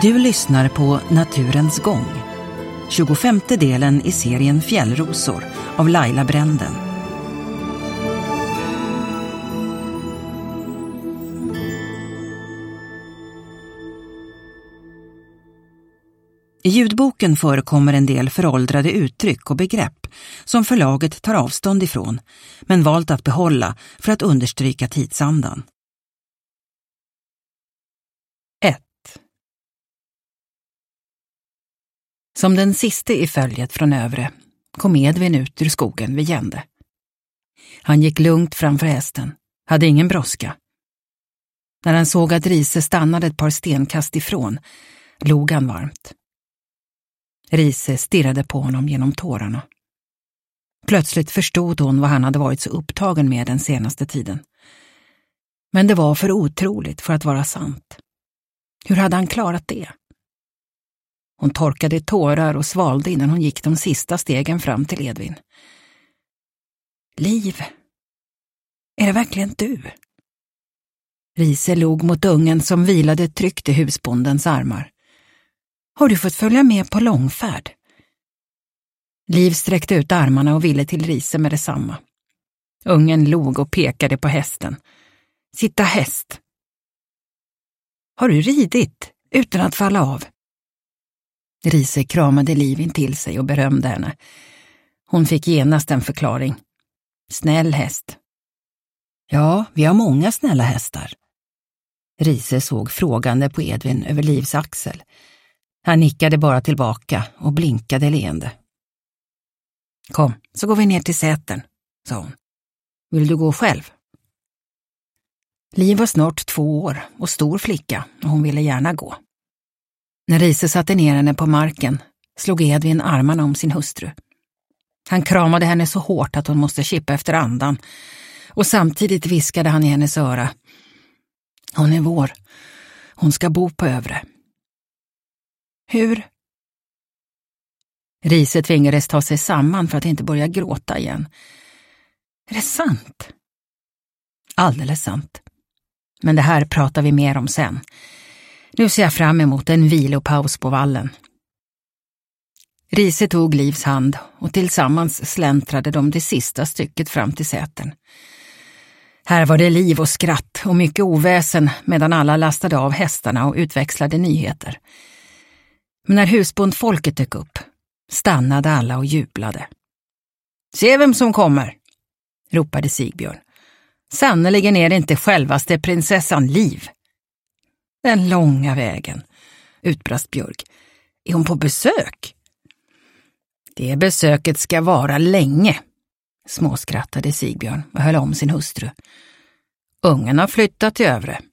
Du lyssnar på Naturens gång. 25:e delen i serien Fjällrosor av Laila Bränden. I ljudboken förekommer en del föråldrade uttryck och begrepp som förlaget tar avstånd ifrån, men valt att behålla för att understryka tidsandan. 1. Som den siste i följet från Övre kom Edvin ut ur skogen vid Gände. Han gick lugnt framför hästen, hade ingen brådska. När han såg att Rise stannade ett par stenkast ifrån, log han varmt. Rise stirrade på honom genom tårarna. Plötsligt förstod hon vad han hade varit så upptagen med den senaste tiden. Men det var för otroligt för att vara sant. Hur hade han klarat det? Hon torkade tårar och svalde innan hon gick de sista stegen fram till Edvin. Liv, är det verkligen du? Rise log mot ungen som vilade tryggt i husbondens armar. Har du fått följa med på långfärd? Liv sträckte ut armarna och ville till Rise med detsamma. Ungen log och pekade på hästen. Sitta häst. Har du ridit utan att falla av? Rise kramade Liv in till sig och berömde henne. Hon fick genast en förklaring. Snäll häst. Ja, vi har många snälla hästar. Rise såg frågande på Edvin över Livs axel. Han nickade bara tillbaka och blinkade leende. Kom, så går vi ner till sätern, sa hon. Vill du gå själv? Liv var snart 2 år och stor flicka och hon ville gärna gå. När Rise satte ner henne på marken slog Edvin armarna om sin hustru. Han kramade henne så hårt att hon måste kippa efter andan och samtidigt viskade han i hennes öra. Hon är vår. Hon ska bo på Övre. Hur? Rise tvingades ta sig samman för att inte börja gråta igen. Är det sant? Alldeles sant. Men det här pratar vi mer om sen. Nu ser jag fram emot en vilopaus på vallen. Rise tog Livs hand och tillsammans släntrade de det sista stycket fram till sätern. Här var det liv och skratt och mycket oväsen medan alla lastade av hästarna och utväxlade nyheter. Men när husbondfolket dök upp stannade alla och jublade. Se vem som kommer, ropade Sigbjörn. Sannoliken är det inte självaste prinsessan Liv. Den långa vägen, utbrast Björk. Är hon på besök? Det besöket ska vara länge, småskrattade Sigbjörn och höll om sin hustru. Ungen har flyttat till Övre.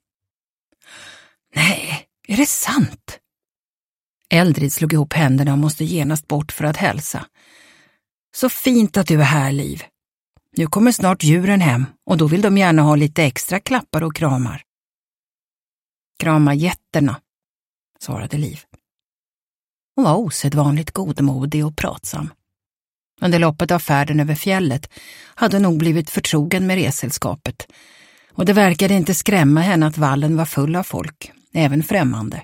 Nej, är det sant? Eldrid slog ihop händerna och måste genast bort för att hälsa. Så fint att du är här, Liv. Nu kommer snart djuren hem och då vill de gärna ha lite extra klappar och kramar. Krama jätterna, svarade Liv. Hon var osedvanligt godmodig och pratsam. Under loppet av färden över fjället hade hon nog blivit förtrogen med resällskapet och det verkade inte skrämma henne att vallen var full av folk, även främmande.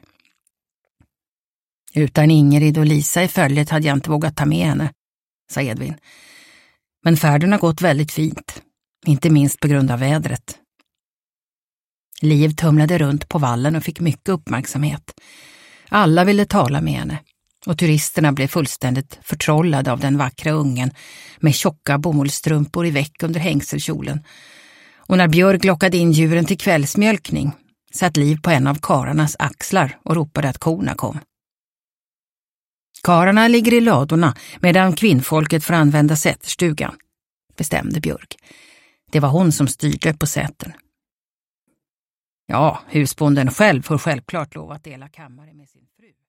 Utan Ingrid och Lisa i följet hade jag inte vågat ta med henne, sa Edvin. Men färden har gått väldigt fint, inte minst på grund av vädret. Liv tumlade runt på vallen och fick mycket uppmärksamhet. Alla ville tala med henne och turisterna blev fullständigt förtrollade av den vackra ungen med tjocka bomullstrumpor i väck under hängselkjolen. Och när Björk lockade in djuren till kvällsmjölkning satt Liv på en av kararnas axlar och ropade att korna kom. Kararna ligger i ladorna medan kvinnfolket får använda säterstugan, bestämde Björk. Det var hon som styrde på sätern. Ja, husbonden själv får självklart lov att dela kammare med sin fru.